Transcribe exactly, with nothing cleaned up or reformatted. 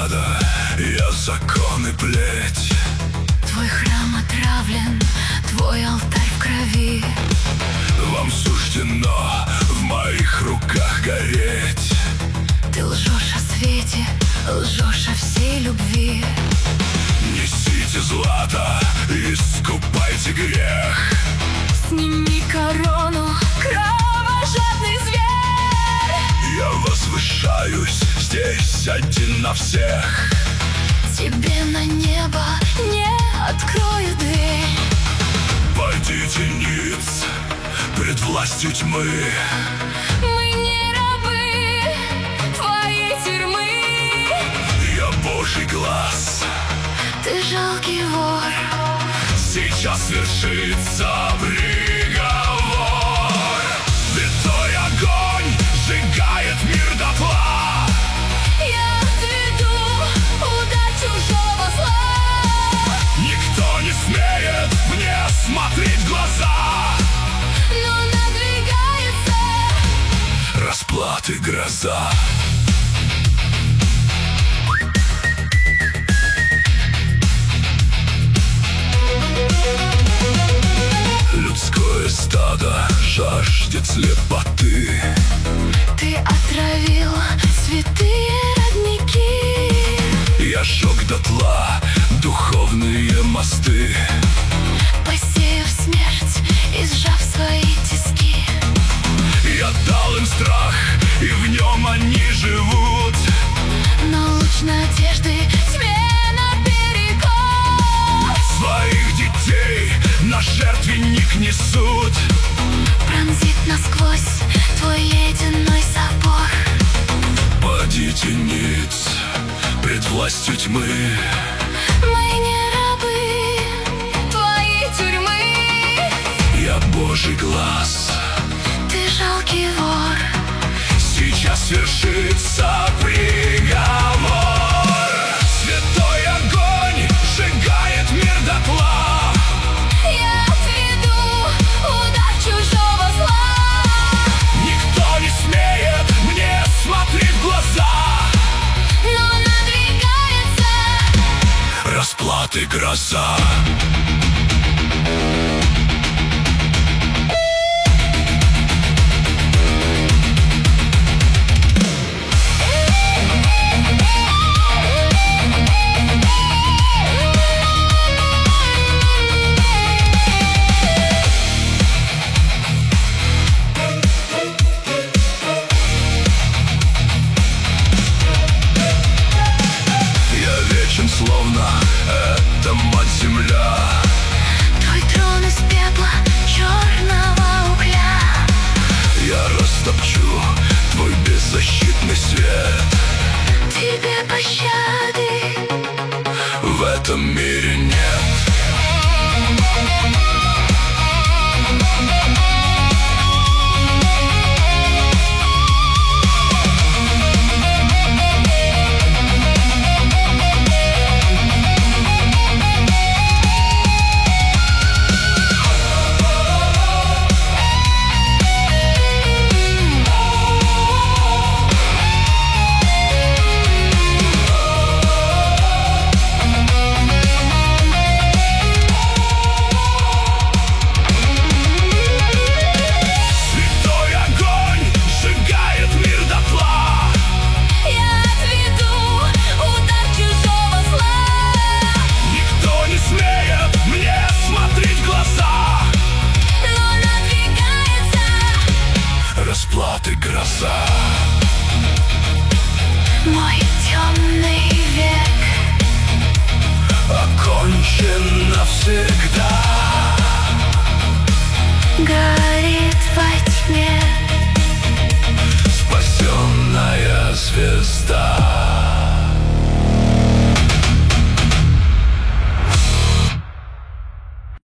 стада, я закон и плеть. Твой храм отравлен, твой алтарь в крови. Вам суждено в моих руках гореть. Ты лжешь о свете, лжешь о всей любви. Несите злато, искупайте грех. Сними корону, кровожадный зверь. Я возвышаюсь здесь один на всех. Тебе на небо не открою дверь. Пойдите ниц пред властью тьмы. Мы не рабы твоей тюрьмы. Я Божий глаз, Ты жалкий вор. сейчас свершится приговор. Святой огонь сжигает мир дотла. Я отведу удар чужого зла. Никто не смеет мне смотреть в глаза. Но надвигается Расплаты гроза. Людское стадо жаждет слепоты. Ты отравил святые родники. Я сжег дотла духовные мосты. Посеяв смерть и сжав свои тиски. Я дал им страх, и в нем они живут. Но луч надежды тьме наперекор. Своих детей на жертвенник несут. Пронзит насквозь твой ледяной собор. Падите ниц пред властью тьмы. Мы не рабы твоей тюрьмы. Я Божий глаз, Ты жалкий вор. сейчас свершится приговор. Святой огонь сжигает мир дотла. Я отведу удар чужого зла. Никто не смеет мне смотреть в глаза. Но надвигается Расплаты гроза. Словно это мать-земля. твой трон из пепла черного угля. Я растопчу твой беззащитный свет. Тебе пощады В этом мире нет. Расплаты гроза. мой темный век Окончен навсегда. горит.